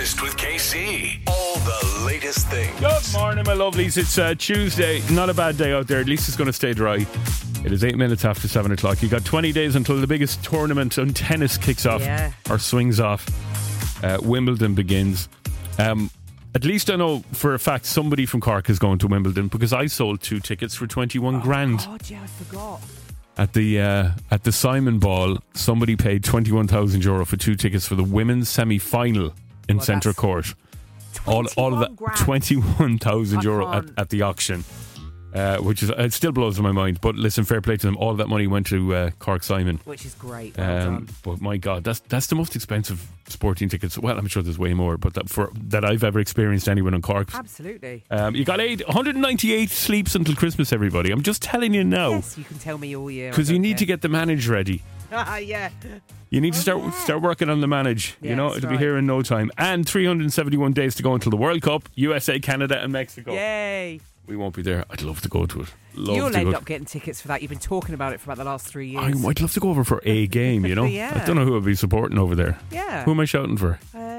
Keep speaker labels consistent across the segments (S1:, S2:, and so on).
S1: Breakfast with KC. All the latest things.
S2: Good morning, my lovelies. It's Tuesday. Not a bad day out there. At least it's going to stay dry. It is 8 minutes after 7 o'clock. You got 20 days until the biggest tournament on tennis kicks off or swings off. Wimbledon begins. At least I know for a fact somebody from Cork is going to Wimbledon because I sold 2 tickets for 21 grand.
S3: God, yeah, I forgot.
S2: At the Simon Ball, somebody paid €21,000 for 2 tickets for the women's semi-final in Centre Court. All of that, €21,000 at the auction, which is it still blows my mind. But listen, fair play to them. All of that money went to Cork Simon,
S3: which is great. Well done.
S2: But my God, that's the most expensive sporting tickets. Well, I'm sure there's way more, but that I've ever experienced anywhere in Cork.
S3: Absolutely.
S2: You got 198 sleeps until Christmas, everybody. I'm just telling you now.
S3: Yes, you can tell me all year.
S2: Because you need to get the manage ready.
S3: Yeah.
S2: You need to start working on the manage.
S3: Yeah,
S2: you know, it'll be here in no time. And 371 days to go until the World Cup. USA, Canada and Mexico.
S3: Yay.
S2: We won't be there. I'd love to go to it.
S3: You'll end up getting tickets for that. You've been talking about it for about the last 3 years.
S2: I'd love to go over for a game, you know.
S3: Yeah.
S2: I don't know who I'd be supporting over there.
S3: Yeah.
S2: Who am I shouting for?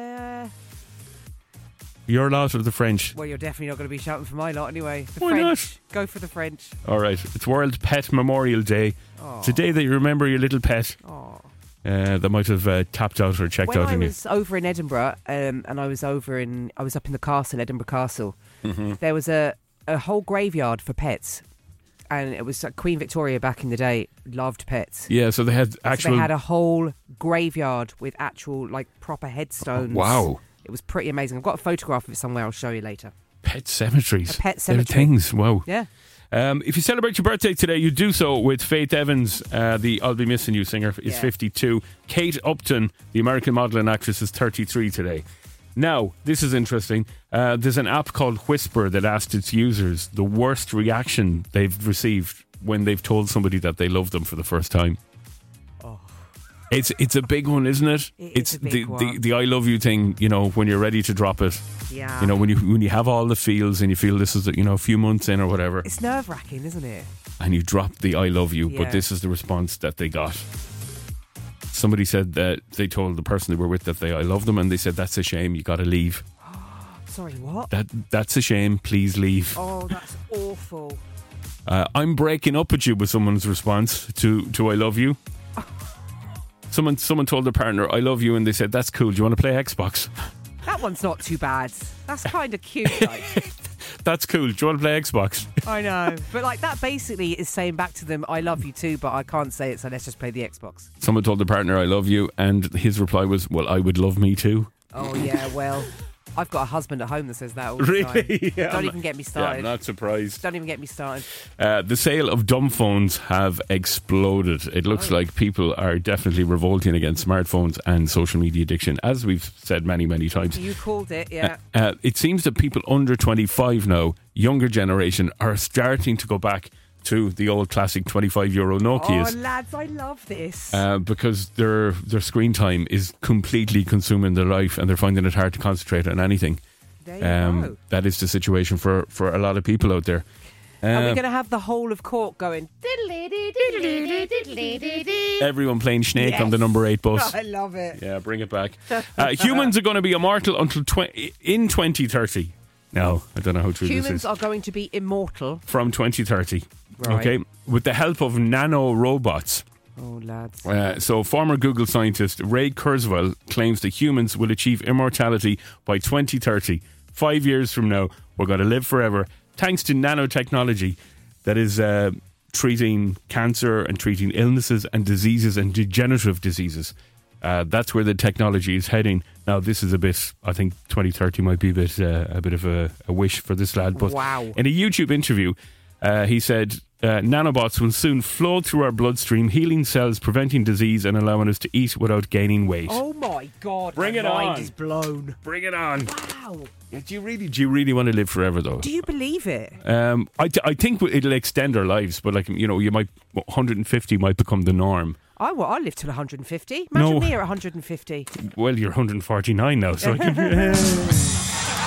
S2: Your lot or the French?
S3: Well, you're definitely not going to be shouting for my lot anyway.
S2: Why
S3: French.
S2: not?
S3: Go for the French.
S2: All right. It's World Pet Memorial Day.
S3: Aww.
S2: It's a day that you remember your little pet.
S3: Aww.
S2: That might have tapped out or checked out on you.
S3: When I was over in Edinburgh, and I was up in the castle, Edinburgh Castle, there was a whole graveyard for pets. And it was Queen Victoria back in the day loved pets.
S2: Yeah, so they had actual...
S3: So they had a whole graveyard with actual, proper headstones.
S2: Wow.
S3: It was pretty amazing. I've got a photograph of it somewhere. I'll show you later.
S2: Pet cemeteries.
S3: A pet cemetery.
S2: They're things. Wow.
S3: Yeah.
S2: If you celebrate your birthday today, you do so with Faith Evans, the I'll Be Missing You singer, is 52. Kate Upton, the American model and actress, is 33 today. Now, this is interesting. There's an app called Whisper that asked its users the worst reaction they've received when they've told somebody that they love them for the first time.
S3: Oh.
S2: It's a big one, isn't it?
S3: It's a big one.
S2: The I love you thing, you know, when you're ready to drop it.
S3: Yeah.
S2: You know, when you have all the feels and you feel this is, a few months in or whatever.
S3: It's nerve-wracking, isn't it?
S2: And you drop the I love you,
S3: Yeah.
S2: but this is the response that they got. Somebody said that they told the person they were with that I love them, and they said, that's a shame, you got to leave.
S3: Sorry, what?
S2: That's a shame, please leave.
S3: Oh, that's awful.
S2: I'm breaking up with you was someone's response to I love you. Someone told their partner I love you, and they said, that's cool, do you want to play Xbox?
S3: That one's not too bad. That's kind of cute, like.
S2: That's cool, do you want to play Xbox?
S3: I know. But that basically is saying back to them, I love you too, but I can't say it, so let's just play the Xbox.
S2: Someone told their partner I love you, and his reply was, well, I would love me too.
S3: Oh yeah, well, I've got a husband at home that says that all the time.
S2: Really? Yeah,
S3: Don't even get me started.
S2: Yeah, I'm not surprised.
S3: Don't even get me started.
S2: The sale of dumb phones have exploded. It looks like people are definitely revolting against smartphones and social media addiction, as we've said many, many times.
S3: You called it, yeah.
S2: It seems that people under 25 now, younger generation, are starting to go back to the old classic €25 Nokias.
S3: Oh, lads, I love this.
S2: Because their screen time is completely consuming their life, and they're finding it hard to concentrate on anything.
S3: There you go.
S2: That is the situation for a lot of people out there.
S3: Are we going to have the whole of Cork going?
S2: Everyone playing Snake on the number 8 bus.
S3: I love it.
S2: Yeah, bring it back. Humans are going to be immortal until in 2030. No, I don't know how true this is.
S3: Humans are going to be immortal.
S2: From 2030.
S3: Right.
S2: Okay, with the help of nano robots.
S3: Oh, lads.
S2: So former Google scientist Ray Kurzweil claims that humans will achieve immortality by 2030. 5 years from now, we're going to live forever thanks to nanotechnology that is treating cancer and treating illnesses and diseases and degenerative diseases. That's where the technology is heading. Now, this is a bit, I think 2030 might be a bit of a wish for this lad. But
S3: wow.
S2: In a YouTube interview, he said, nanobots will soon flow through our bloodstream, healing cells, preventing disease and allowing us to eat without gaining weight.
S3: Oh my God,
S2: Bring
S3: my
S2: it
S3: mind
S2: on.
S3: is blown.
S2: Bring it on.
S3: Wow.
S2: Do you really want to live forever, though?
S3: Do you believe it?
S2: I think it'll extend our lives, but you might 150 might become the norm.
S3: I live till 150. Imagine me at 150.
S2: Well, you're 149 now, so I can...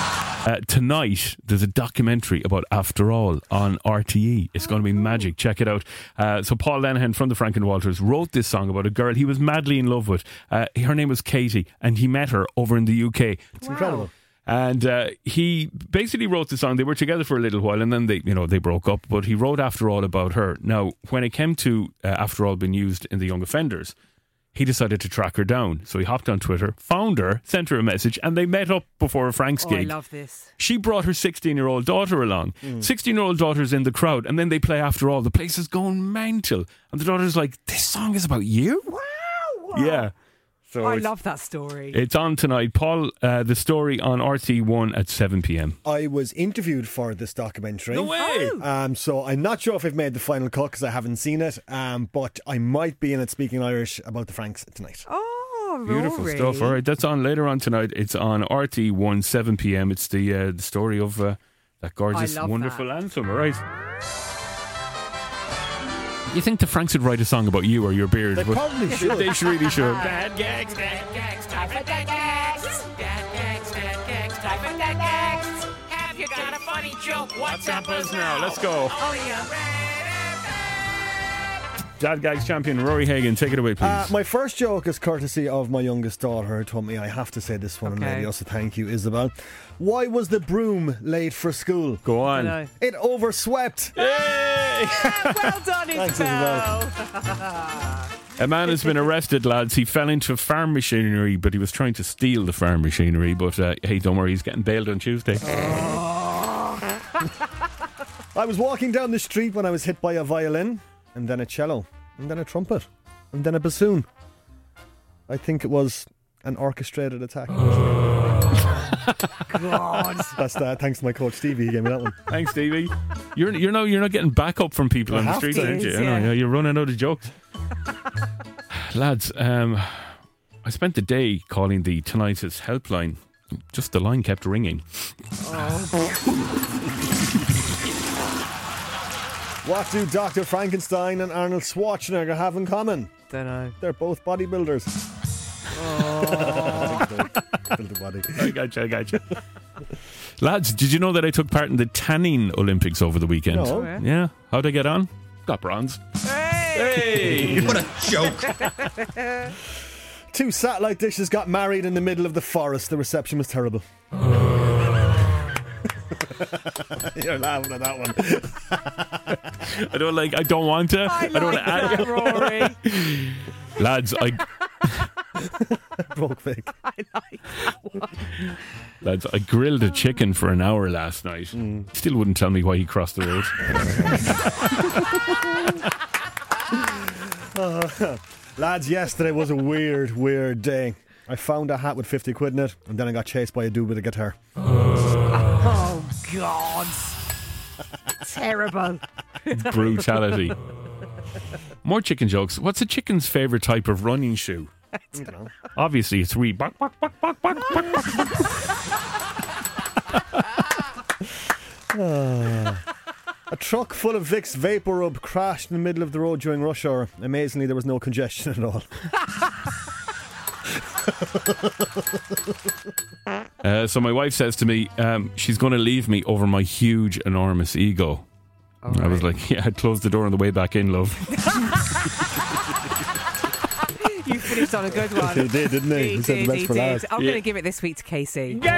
S2: Tonight, there's a documentary about After All on RTE. It's going to be magic. Check it out. So Paul Lenihan from the Frank and Walters wrote this song about a girl he was madly in love with. Her name was Katie, and he met her over in the UK.
S4: It's incredible.
S2: And he basically wrote the song. They were together for a little while, and then they broke up. But he wrote After All about her. Now, when it came to After All being used in the Young Offenders, he decided to track her down. So he hopped on Twitter, found her, sent her a message, and they met up before a Frank's gig.
S3: I love this.
S2: She brought her 16-year-old daughter along. 16-year-old daughter's in the crowd, and then they play After All. The place is going mental. And the daughter's like, this song is about you?
S3: Wow.
S2: Yeah. So
S3: I love that story.
S2: It's on tonight. Paul, the story on RT1 at 7 p.m.
S4: I was interviewed for this documentary.
S2: No way!
S4: So I'm not sure if I've made the final cut because I haven't seen it, but I might be in it speaking Irish about the Franks tonight.
S3: Oh,
S2: Beautiful
S3: Rory.
S2: stuff. All right, that's on later on tonight. It's on RT1, 7 p.m. It's the story of that gorgeous,
S3: I love
S2: wonderful
S3: that.
S2: anthem. All right. You think the Franks would write a song about you or your beard?
S4: They probably should.
S2: They really should.
S5: Bad gags, time for dead gags. Bad gags, time for dead gags. Have you got a funny joke? What's up us now?
S2: Let's go.
S5: Oh, yeah.
S2: Dad Gags champion Rory Hagan, take it away, please.
S4: My first joke is courtesy of my youngest daughter who told me I have to say this one on
S3: Okay.
S4: radio, so thank you, Isabel. Why was the broom late for school?
S2: Go on.
S3: No.
S4: It overswept.
S3: Well done,
S4: Thanks,
S3: Isabel.
S2: A man has been arrested, lads. He fell into farm machinery, but he was trying to steal the farm machinery. But hey, don't worry, he's getting bailed on Tuesday.
S4: I was walking down the street when I was hit by a violin, and then a cello, and then a trumpet, and then a bassoon. I think it was an orchestrated attack.
S3: God.
S4: That's that. Thanks to my coach Stevie, he gave me that one.
S2: Thanks, Stevie. You're not getting backup from people on the
S4: have
S2: street,
S4: to.
S2: aren't you?
S3: Yeah.
S2: I know, you're running out of jokes. Lads, I spent the day calling the Tinnitus helpline. Just the line kept ringing.
S4: What do Dr. Frankenstein and Arnold Schwarzenegger have in common?
S3: Don't know.
S4: They're both bodybuilders. Build a body.
S2: I gotcha. Lads, did you know that I took part in the tanning Olympics over the weekend?
S4: No.
S2: Yeah. How'd I get on? Got bronze. Hey!
S1: What a joke.
S4: 2 satellite dishes got married in the middle of the forest. The reception was terrible. You're laughing at that one.
S2: I don't want to.
S3: I
S2: don't
S3: like
S2: want to
S3: that, Rory.
S2: Lads,
S4: Broke fake.
S2: Lads, I grilled a chicken for an hour last night. Still wouldn't tell me why he crossed the road.
S4: Lads, yesterday was a weird day. I found a hat with 50 quid in it, and then I got chased by a dude with a guitar.
S3: Oh, God. Terrible.
S2: Brutality. More chicken jokes. What's a chicken's favourite type of running shoe? Obviously, it's wee. Buck, buck, buck, buck, buck, buck, buck.
S4: A truck full of Vicks Vapor Rub crashed in the middle of the road during rush hour. Amazingly, there was no congestion at all.
S2: So my wife says to me, she's going to leave me over my huge, enormous ego. I was like, yeah, I'd close the door on the way back in, love.
S3: You finished on a good one.
S4: He did, didn't he? He said the best for last.
S3: I'm
S2: Yeah.
S3: going to give it this week to Casey.
S4: No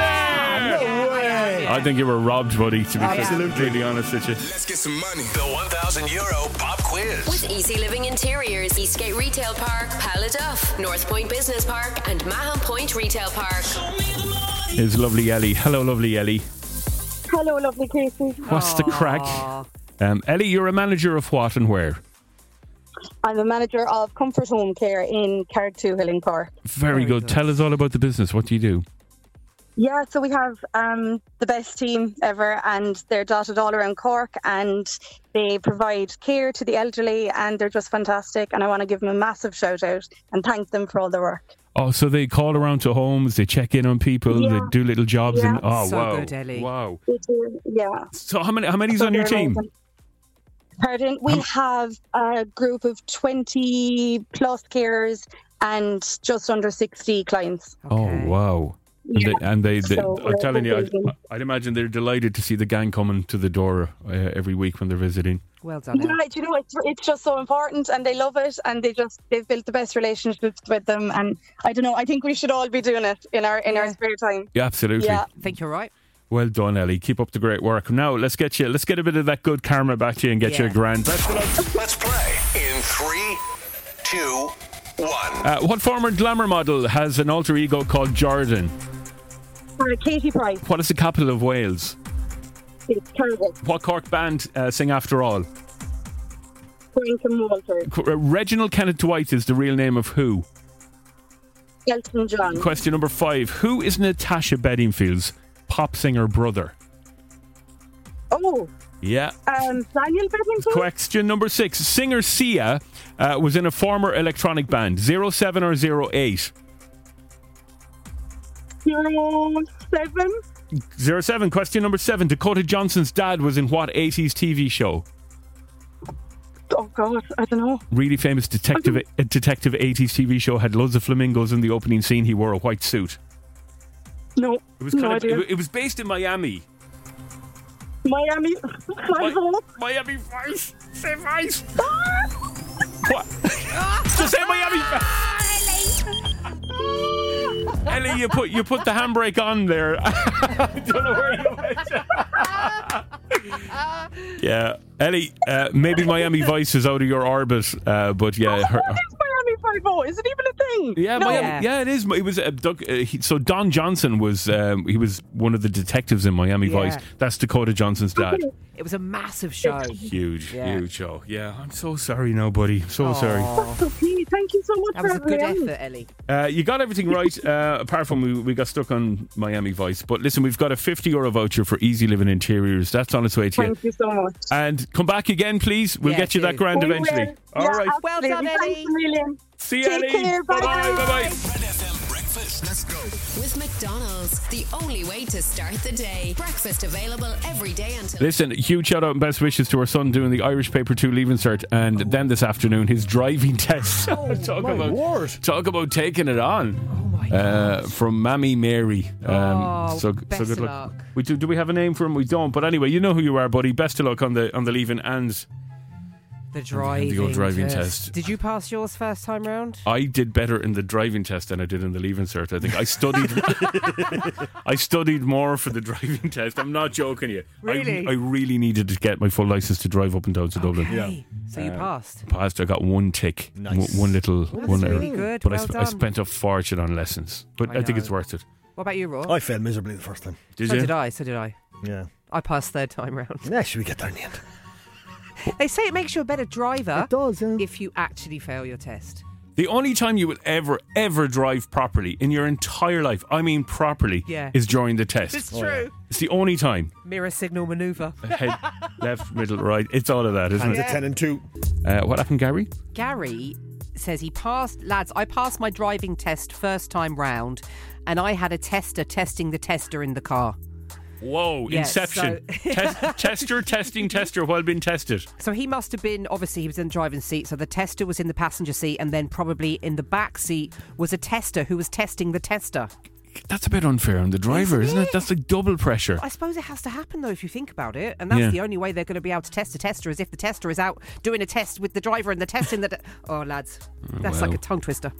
S4: way!
S2: I think you were robbed, buddy, to be
S4: Absolutely.
S2: completely honest with you.
S1: Let's get some money. The €1,000 pop quiz.
S6: With Easy Living Interiors, Eastgate Retail Park, Paladuff, North Point Business Park, and Mahon Point Retail Park.
S2: It's lovely Ellie. Hello, lovely Ellie.
S7: Hello, lovely Casey.
S2: What's the crack? Ellie, you're a manager of what and where?
S7: I'm the manager of Comfort Home Care in Carrick-2 Park.
S2: Very good. Tell us all about the business. What do you do?
S7: Yeah, so we have the best team ever, and they're dotted all around Cork, and they provide care to the elderly, and they're just fantastic. And I want to give them a massive shout out and thank them for all their work.
S2: Oh, so they call around to homes, they check in on people,
S7: Yeah.
S2: they do little jobs,
S7: Yeah.
S2: and oh
S3: So
S2: wow,
S3: good, Ellie.
S2: wow.
S7: They do, yeah.
S2: So how many's
S7: So
S2: on your
S7: they're
S2: team?
S7: amazing. Pardon? We have a group of 20 plus carers and just under 60 clients.
S2: Oh wow.
S7: So
S2: I'm telling you,
S7: amazing.
S2: I'd imagine they're delighted to see the gang coming to the door every week when they're visiting.
S3: Well done.
S7: Yeah,
S3: Elle.
S7: do you know, it's just so important, and they love it, and they've built the best relationships with them, and I don't know, I think we should all be doing it in our spare time.
S2: Yeah, absolutely.
S7: Yeah.
S3: I think you're right.
S2: Well done, Ellie. Keep up the great work. Now let's get a bit of that good karma back to you and get you a
S3: Yeah.
S2: grand.
S1: Let's play in 3, 2, 1.
S2: What former glamour model has an alter ego called Jordan?
S7: Katie Price,
S2: What is the capital of Wales?
S7: it's terrible.
S2: What Cork band sing After All?
S7: Frank and Walter,
S2: Reginald Kenneth Dwight is the real name of who?
S7: Elton John,
S2: Question number 5. Who is Natasha Bedingfield's pop singer brother? Yeah.
S7: Daniel Bedingfield,
S2: Question number 6. Singer Sia was in a former electronic band. 07 or 08?
S7: 07,
S2: 07. Question number 7. Dakota Johnson's dad was in what 80s TV show?
S7: oh God, I don't know.
S2: Really famous detective 80s TV show, had loads of flamingos in the opening scene. He wore a white suit.
S7: No,
S2: It was
S7: no
S2: kind
S7: idea.
S2: of it was based in Miami.
S7: Miami,
S2: Miami Vice. Say Vice. What? Just say Miami Vice. Ellie, you put the handbrake on there. I don't know where you went. Yeah, Ellie, maybe Miami Vice is out of your orbit, but yeah.
S7: What is Miami 5-0? Is it even a thing?
S2: Yeah,
S7: No.
S2: Miami, yeah, it is. It was so Don Johnson was he was one of the detectives in Miami
S3: Yeah.
S2: Vice. That's Dakota Johnson's dad.
S3: It was a massive show.
S2: Huge
S3: Yeah.
S2: show. Yeah, I'm so sorry, nobody. So sorry.
S7: That's okay. Thank you so much
S3: That
S7: for
S3: was a good
S7: having me on.
S3: effort, Ellie.
S2: You got everything right, apart from we got stuck on Miami Vice. But listen, we've got a €50 voucher for Easy Living Interiors. That's on its way to you.
S7: Thank you so much.
S2: And come back again, please. We'll
S3: Yeah,
S2: get you that
S3: do.
S2: grand
S7: We will.
S2: eventually.
S7: Yeah,
S2: All right.
S3: Well done,
S7: absolutely.
S3: Ellie.
S7: Thanks a million.
S2: See you,
S7: Take
S2: Ellie.
S7: care.
S2: Bye
S7: Bye.
S2: bye.
S1: Red FM breakfast. Let's go.
S6: With McDonald's, the only way to start the day. Breakfast available every day until...
S2: Listen, huge shout out and best wishes to our son doing the Irish Paper 2 Leaving Cert, and then this afternoon his driving test. talk about taking it on. From Mammy Mary. So
S3: best
S2: good
S3: of
S2: luck.
S3: luck.
S2: Do we have a name for him? We don't. But anyway, you know who you are, buddy. Best of luck on the leaving and
S3: The driving,
S2: old driving test.
S3: Did you pass yours first time round?
S2: I did better in the driving test than I did in the leaving cert. I think I studied. I studied more for the driving test. I'm not joking you.
S3: Really?
S2: I really needed to get my full license to drive up and down to Dublin.
S3: Hey, so you passed.
S2: Passed. I got one tick.
S4: Nice.
S2: One little.
S3: That's
S2: one error.
S3: really good.
S2: But
S3: Well
S2: I
S3: done.
S2: spent a fortune on lessons. But
S3: I
S2: I think
S3: know.
S2: it's worth it.
S3: What about you, Raw?
S4: I failed miserably the first time.
S2: Did
S3: So
S2: you?
S3: did I. So did I.
S4: Yeah.
S3: I passed third time round.
S4: Yeah, should we get there in the end?
S3: They say it makes you a better driver
S4: It does, yeah.
S3: if you actually fail your test.
S2: The only time you will ever drive properly in your entire life, I mean properly,
S3: Yeah.
S2: is during the test.
S3: It's true.
S2: It's the only time.
S3: Mirror signal maneuver.
S2: Head, left, middle, right. It's all of that, isn't
S4: Hands
S2: it?
S4: at 10 and 2.
S2: What happened, Gary?
S3: Gary says he passed. Lads, I passed my driving test first time round, and I had a tester testing the tester in the car.
S2: Whoa,
S3: Yeah,
S2: Inception. Tester testing tester while being tested.
S3: So he must have been, obviously he was in the driving seat, so the tester was in the passenger seat, and then probably in the back seat was a tester who was testing the tester.
S2: That's a bit unfair on the driver, isn't it? That's like double pressure.
S3: I suppose it has to happen though if you think about it, and that's
S2: Yeah.
S3: the only way they're going to be able to test a tester is if the tester is out doing a test with the driver and the testing the... Oh lads, that's like
S2: well.
S3: a tongue twister.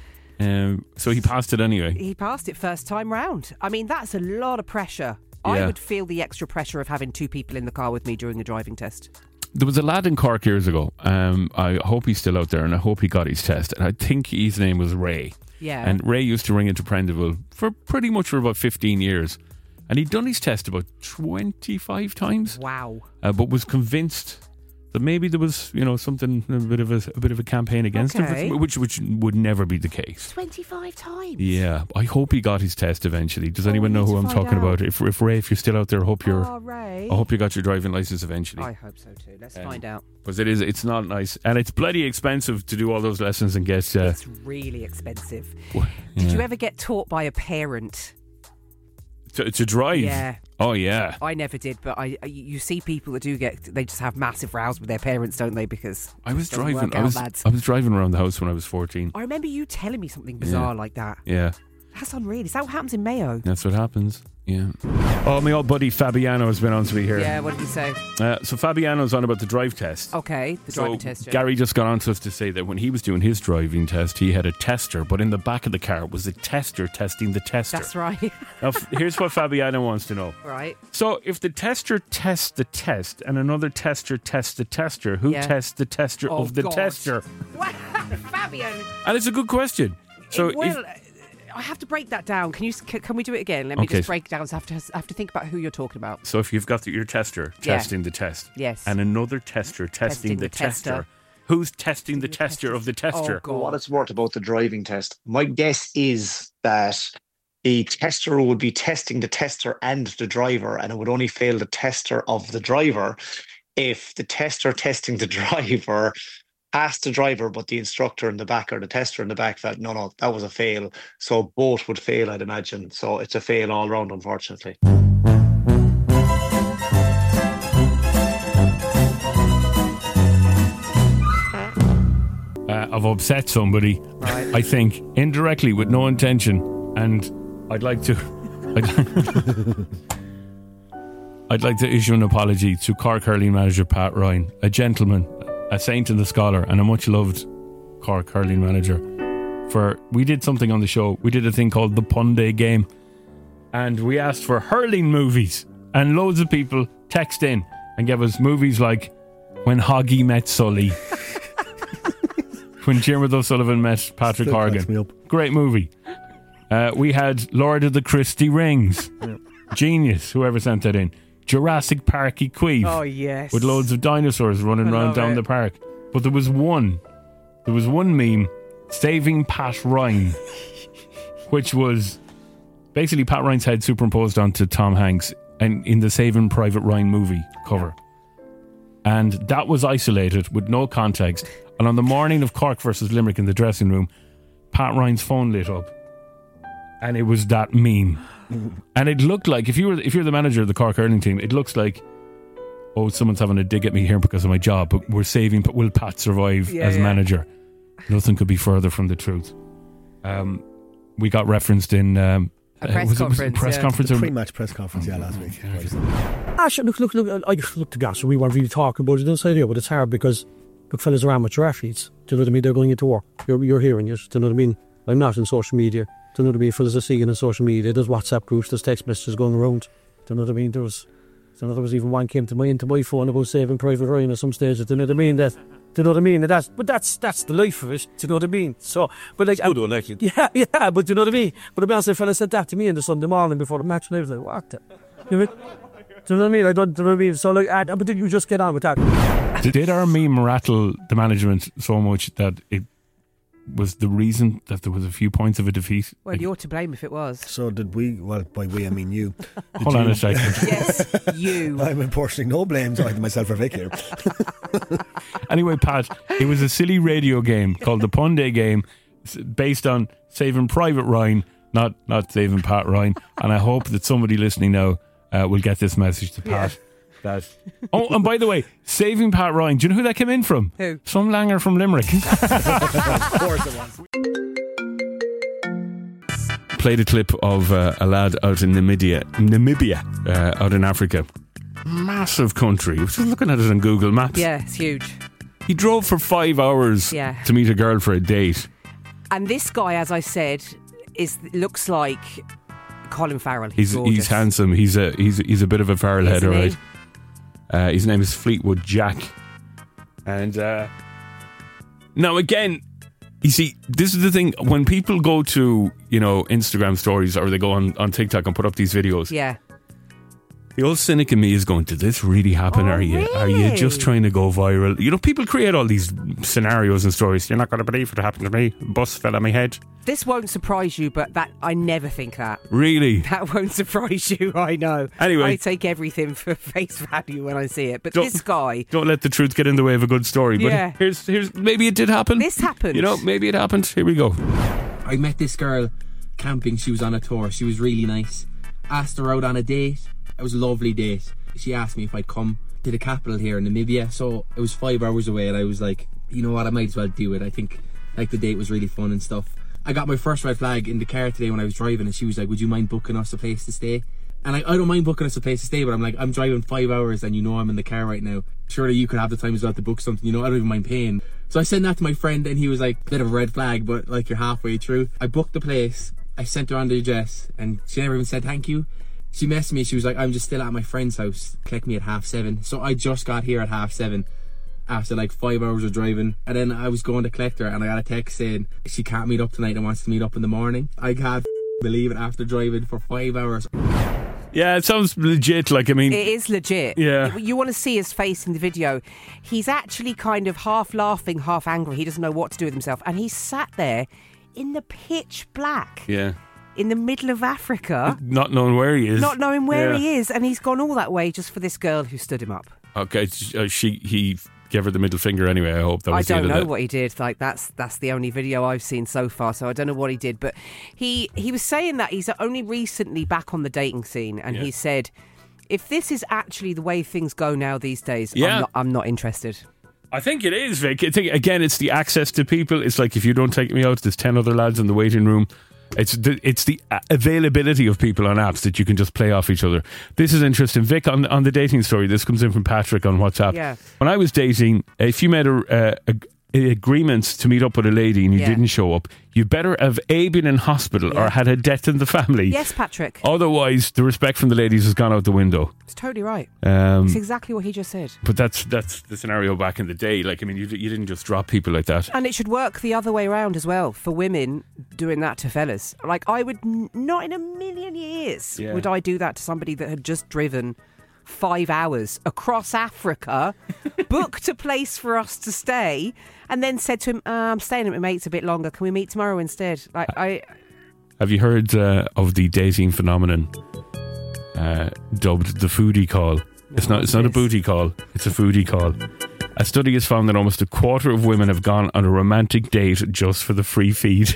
S2: So he passed it anyway.
S3: He passed it first time round. I mean, that's a lot of pressure. I
S2: Yeah.
S3: would feel the extra pressure of having two people in the car with me during a driving test.
S2: There was a lad in Cork years ago. I hope he's still out there, and I hope he got his test. And I think his name was Ray.
S3: Yeah.
S2: And Ray used to ring into Prendeville for pretty much for about 15 years. And he'd done his test about 25 times.
S3: Wow.
S2: But was convinced that maybe there was, something, a bit of a campaign against
S3: Okay.
S2: him, which would never be the case.
S3: 25 times?
S2: Yeah, I hope he got his test eventually. Does
S3: Oh,
S2: anyone
S3: we
S2: know
S3: need
S2: who
S3: to
S2: I'm
S3: find
S2: talking
S3: out.
S2: about? If Ray, if you're still out there, I hope
S3: Oh, Ray.
S2: I hope you got your driving license eventually.
S3: I hope so too. Let's find out.
S2: Because it's not nice, and it's bloody expensive to do all those lessons and get.
S3: It's really expensive.
S2: yeah.
S3: Did you ever get taught by a parent?
S2: to drive?
S3: Yeah.
S2: Oh yeah.
S3: I never did, but you see people that do they just have massive rows with their parents, don't they? Because
S2: I was
S3: it doesn't
S2: driving.
S3: work
S2: I
S3: out,
S2: was
S3: lads.
S2: I was driving around the house when I was 14.
S3: I remember you telling me something bizarre like that.
S2: Yeah.
S3: That's unreal. Is that what happens in Mayo?
S2: That's what happens. Yeah. Oh, my old buddy Fabiano has been on to me here.
S3: Yeah, what did he say?
S2: So Fabiano's on about the drive test.
S3: Okay, the driving test. Yeah.
S2: Gary just got on to us to say that when he was doing his driving test, he had a tester, but in the back of the car was a tester testing the tester.
S3: That's right.
S2: Now, here's what Fabiano wants to know.
S3: Right.
S2: So if the tester tests the test and another tester tests the tester, who tests the tester of the tester?
S3: Wow, Fabian.
S2: And it's a good question. So
S3: I have to break that down. Can we do it again? Let me just break down. So I have to think about who you're talking about.
S2: So if you've got your tester testing the test,
S3: yes,
S2: and another tester testing the tester, who's testing the tester of the tester?
S3: Oh,
S8: what it's worth about the driving test, my guess is that the tester would be testing the tester and the driver, and it would only fail the tester of the driver if the tester testing the driver asked the driver, but the instructor in the back or the tester in the back felt, no, that was a fail. So both would fail, I'd imagine. So it's a fail all round, unfortunately.
S2: I've upset somebody, right. I think, indirectly with no intention. And I'd like to issue an apology to Cork hurling manager Pat Ryan, a gentleman, a saint and a scholar, and a much loved Cork hurling manager. We did something on the show. We did a thing called the Punday Game, and we asked for hurling movies, and loads of people text in and gave us movies like When Hoggy Met Sully, When Diarmuid O'Sullivan Met Patrick Horgan. Great movie. We had Lord of the Christie Rings. Genius, whoever sent that in. Jurassic Parky Queef.
S3: Oh, yes.
S2: With loads of dinosaurs running around down the park. But there was one meme, Saving Pat Ryan, which was basically Pat Ryan's head superimposed onto Tom Hanks and in the Saving Private Ryan movie cover. And that was isolated with no context. And on the morning of Cork versus Limerick in the dressing room, Pat Ryan's phone lit up. And it was that meme. And it looked like, if you're the manager of the Cork hurling team, it looks like, oh, someone's having a dig at me here because of my job, but we're saving, will Pat survive as manager? Nothing could be further from the truth. We got referenced in
S3: a press conference.
S4: The pre-match press conference, last week.
S9: Look, I look to gas, we weren't really talking about it inside here, but it's hard because look, fellas are amateur athletes. Do you know what I mean? They're going into work. You're hearing it. Do you know what I mean? I'm not in social media. Do you know what I mean? Fellas are seeing in social media. There's WhatsApp groups, there's text messages going around. Do you know what I mean? There was even one came to my phone about Saving Private Ryan at some stage. Do you know what I mean? Do you know what I mean? But that's the life of it. Do you know what I mean? So, but like,
S10: good, like it.
S9: Yeah. But do you know what I mean? But to be honest, a fella said that to me on the Sunday morning before the match, and I was like, what? Do you know what I mean? Do you know what I mean? So like, but did you just get on with that?
S2: Did our meme rattle the management so much that it was the reason that there was a few points of a defeat?
S3: Well, you're to blame if it was.
S4: So did we? Well, by we I mean you.
S2: Hold on a second.
S3: Yes, you.
S4: I'm enforcing no blame, so I had myself for Vic here.
S2: Anyway, Pat, it was a silly radio game called the Punday Game, based on Saving Private Ryan, not Saving Pat Ryan. And I hope that somebody listening now will get this message to Pat. Oh, and by the way, Saving Pat Ryan, do you know who that came in from?
S3: Who?
S2: Some langer from Limerick.
S4: Of course it was.
S2: Played a clip of a lad out in Namibia, out in Africa. Massive country. I was just looking at it on Google Maps.
S3: Yeah, it's huge.
S2: He drove for 5 hours to meet a girl for a date.
S3: And this guy, as I said, looks like Colin Farrell.
S2: He's handsome. He's a bit of a Farrell head, all right. His name is Fleetwood Jack. And now again, you see, this is the thing. When people go to, Instagram stories, or they go on TikTok and put up these videos, the old cynic in me is going, did this really happen? Are you just trying to go viral? People create all these scenarios and stories. You're not going to believe it happened to me. Bus fell on my head.
S3: This won't surprise you, but I never think that.
S2: Really?
S3: That won't surprise you, I know.
S2: Anyway.
S3: I take everything for face value when I see it. But this guy...
S2: Don't let the truth get in the way of a good story. But here's maybe it did happen.
S3: This happened.
S2: Maybe it happened. Here we go.
S11: I met this girl camping. She was on a tour. She was really nice. Asked her out on a date. It was a lovely date. She asked me if I'd come to the capital here in Namibia. So it was 5 hours away, and I was like, you know what, I might as well do it. I think the date was really fun and stuff. I got my first red flag in the car today when I was driving, and she was like, would you mind booking us a place to stay? And I don't mind booking us a place to stay, but I'm like, I'm driving 5 hours and you know I'm in the car right now. Surely you could have the time as well to book something, you know, I don't even mind paying. So I sent that to my friend and he was like, bit of a red flag, but like you're halfway through. I booked the place, I sent her on the address, and she never even said thank you. She messaged me, she was like, I'm just still at my friend's house, collect me at 7:30. So I just got here at 7:30 after like 5 hours of driving, and then I was going to collect her and I got a text saying she can't meet up tonight and wants to meet up in the morning. I can't believe it, after driving for 5 hours.
S2: Yeah, it sounds legit. Like, I mean,
S3: it is legit.
S2: Yeah.
S3: You want to see his face in the video. He's actually kind of half laughing, half angry. He doesn't know what to do with himself. And he's sat there in the pitch black.
S2: Yeah.
S3: In the middle of Africa.
S2: Not knowing where he is.
S3: Not knowing where he is. And he's gone all that way just for this girl who stood him up.
S2: Okay, he gave her the middle finger anyway. I hope that was
S3: I don't know what he did. Like that's the only video I've seen so far, so I don't know what he did. But he was saying that he's only recently back on the dating scene, and he said, if this is actually the way things go now these days, I'm not interested.
S2: I think it is, Vic. I think, again, it's the access to people. It's like, if you don't take me out, there's 10 other lads in the waiting room. It's the availability of people on apps that you can just play off each other. This is interesting. Vic, on the dating story, this comes in from Patrick on WhatsApp.
S3: Yeah.
S2: When I was dating, if you made agreements to meet up with a lady and you didn't show up, you better have A, been in hospital or had a death in the family.
S3: Yes, Patrick.
S2: Otherwise, the respect from the ladies has gone out the window.
S3: It's totally right. It's exactly what he just said.
S2: But that's the scenario back in the day. Like, I mean, you didn't just drop people like that.
S3: And it should work the other way around as well, for women doing that to fellas. Like, I would not in a million years would I do that to somebody that had just driven 5 hours across Africa, booked a place for us to stay, and then said to him, I'm staying at my mate's a bit longer, can we meet tomorrow instead?
S2: Have you heard of the dating phenomenon dubbed the foodie call? It's not a booty call, it's a foodie call. A study has found that almost a quarter of women have gone on a romantic date just for the free feed.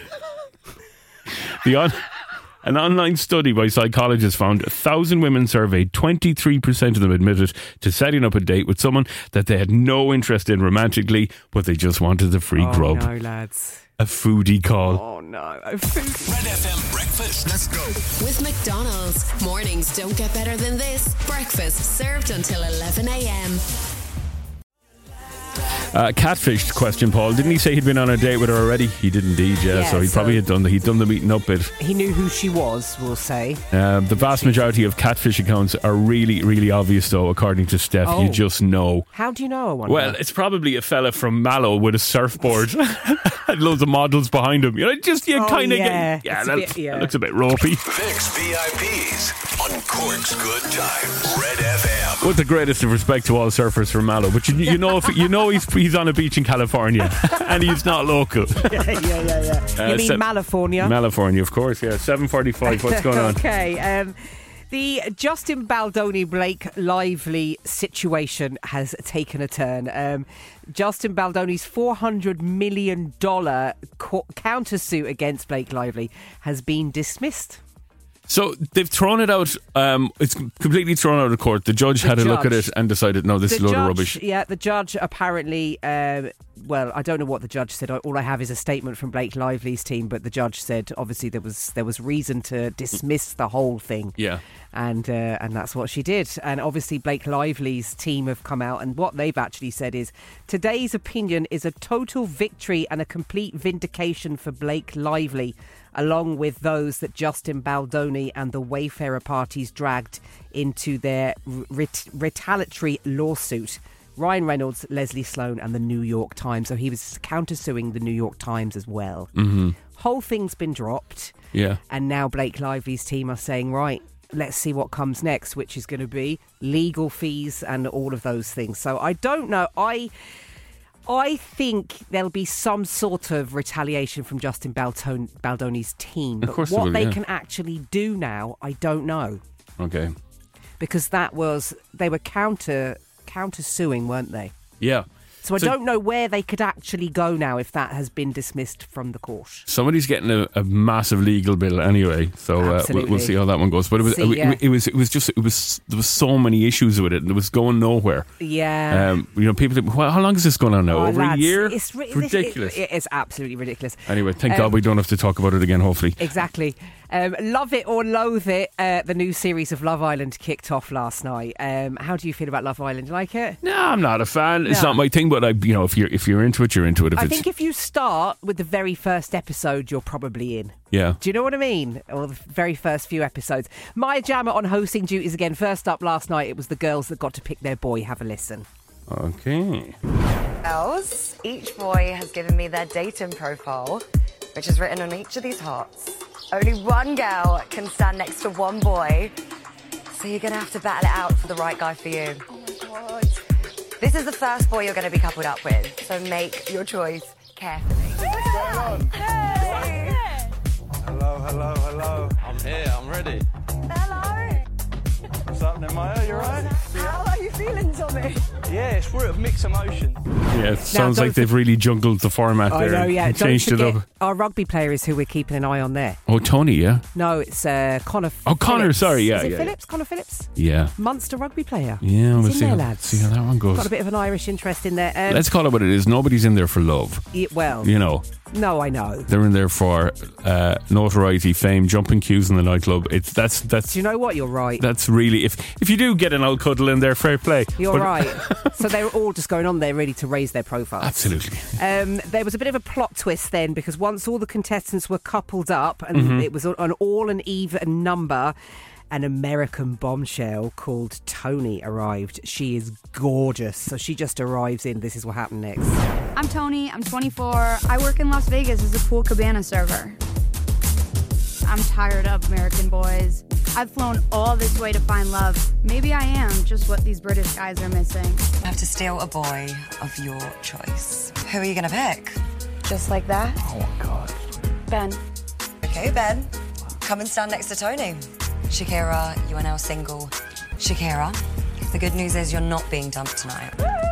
S2: An online study by psychologists found 1,000 women surveyed, 23% of them admitted to setting up a date with someone that they had no interest in romantically, but they just wanted the free grub.
S3: Oh no, lads.
S2: A foodie call.
S3: Oh no, a foodie.
S1: Red FM Breakfast. Let's go.
S6: With McDonald's. Mornings don't get better than this. Breakfast served until 11 a.m.
S2: Catfished question, Paul. Didn't he say he'd been on a date with her already? He did indeed, so he probably had done the meeting up bit.
S3: He knew who she was, we'll say.
S2: The vast majority of catfish accounts are really, really obvious, though, according to Steph. You just know.
S3: How do you know? I wonder.
S2: Well, it's probably a fella from Mallow with a surfboard and loads of models behind him. You know, kind of get. Yeah, that looks a bit ropey.
S1: Vic's VIPs on Cork's Good Times. Red FM.
S2: With the greatest of respect to all surfers from Mallow, but you know he's on a beach in California and he's not local.
S3: Yeah. You mean California?
S2: California, of course. Yeah. 7:45. What's going on?
S3: Okay. The Justin Baldoni Blake Lively situation has taken a turn. Justin Baldoni's $400 million countersuit against Blake Lively has been dismissed.
S2: So they've thrown it out. It's completely thrown out of court. The judge had a look at it and decided, no, this is a load of rubbish.
S3: Yeah, the judge apparently, well, I don't know what the judge said. All I have is a statement from Blake Lively's team, but the judge said obviously there was reason to dismiss the whole thing.
S2: Yeah.
S3: And that's what she did. And obviously Blake Lively's team have come out, and what they've actually said is, today's opinion is a total victory and a complete vindication for Blake Lively, along with those that Justin Baldoni and the Wayfarer parties dragged into their retaliatory lawsuit. Ryan Reynolds, Leslie Sloan and the New York Times. So he was countersuing the New York Times as well.
S2: Mm-hmm.
S3: Whole thing's been dropped.
S2: Yeah.
S3: And now Blake Lively's team are saying, right, let's see what comes next, which is going to be legal fees and all of those things. So I don't know. I think there'll be some sort of retaliation from Justin Baldoni's team. But what they can actually do now, I don't know.
S2: Okay.
S3: Because they were counter-suing, weren't they?
S2: Yeah.
S3: So I don't know where they could actually go now if that has been dismissed from the court.
S2: Somebody's getting a massive legal bill anyway, so we'll see how that one goes. But there was so many issues with it, and it was going nowhere.
S3: Yeah.
S2: People think, well, how long is this going on now? Over
S3: lads,
S2: a year?
S3: It's
S2: ridiculous.
S3: It's absolutely ridiculous.
S2: Anyway, thank God we don't have to talk about it again, hopefully.
S3: Exactly. Love it or loathe it, the new series of Love Island kicked off last night. How do you feel about Love Island? You like it?
S2: No, I'm not a fan. It's not my thing, but if you're into it, you're into it.
S3: I think if you start with the very first episode, you're probably in.
S2: Yeah.
S3: Do you know what I mean? Or the very first few episodes. Maya Jama on hosting duties again. First up last night, it was the girls that got to pick their boy. Have a listen.
S2: Okay.
S10: Girls, each boy has given me their dating profile, which is written on each of these hearts. Only one girl can stand next to one boy, so you're going to have to battle it out for the right guy for you. Oh my God. This is the first boy you're going to be coupled up with, so make your choice carefully.
S12: What's going on?
S10: Hey.
S12: Hello. I'm here, I'm ready.
S10: Hello.
S12: What's happening, Maya? You alright?
S10: How are you feeling, Tommy?
S12: Yes, we're of mixed emotion.
S2: Yeah, it sounds like they've really jungled the format there.
S3: I know, yeah.
S2: Changed it up.
S3: Our rugby player is who we're keeping an eye on there.
S2: Oh, Tony, yeah?
S3: No, it's Connor.
S2: Oh, Connor,
S3: Phillips.
S2: sorry, yeah.
S3: Is it
S2: yeah,
S3: Phillips? Connor Phillips?
S2: Yeah.
S3: Munster rugby player.
S2: Yeah, we'll
S3: see
S2: how that one goes.
S3: Got a bit of an Irish interest in there.
S2: Let's call it what it is. Nobody's in there for love.
S3: Well, no, I know.
S2: They're in there for notoriety, fame, jumping queues in the nightclub. That's.
S3: Do you know what? You're right.
S2: That's really if you do get an old cuddle in there, fair play.
S3: You're right. So they were all just going on there really to raise their profiles.
S2: Absolutely.
S3: There was a bit of a plot twist then, because once all the contestants were coupled up and it was an all and even number, an American bombshell called Tony arrived. She is gorgeous, so she just arrives in. This is what happened next.
S13: I'm Tony, I'm 24. I work in Las Vegas as a pool cabana server. I'm tired of American boys. I've flown all this way to find love. Maybe I am just what these British guys are missing.
S10: I have to steal a boy of your choice. Who are you going to pick?
S13: Just like that?
S12: Oh my God.
S13: Ben.
S10: Okay, Ben. Come and stand next to Tony. Shakira, you are now single. Shakira, the good news is you're not being dumped tonight.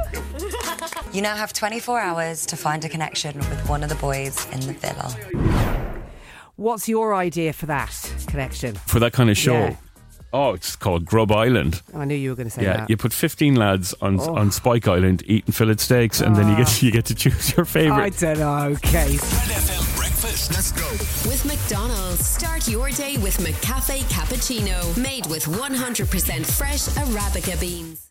S10: You now have 24 hours to find a connection with one of the boys in the villa.
S3: What's your idea for that connection?
S2: For that kind of show?
S3: Yeah.
S2: Oh, it's called Grub Island.
S3: I knew you were going to say that.
S2: Yeah, you put 15 lads on Spike Island eating fillet steaks, and then you get to choose your favourite.
S3: I don't know, okay.
S1: Red FM breakfast. Let's go.
S6: With McDonald's, start your day with McCafe Cappuccino, made with 100% fresh Arabica beans.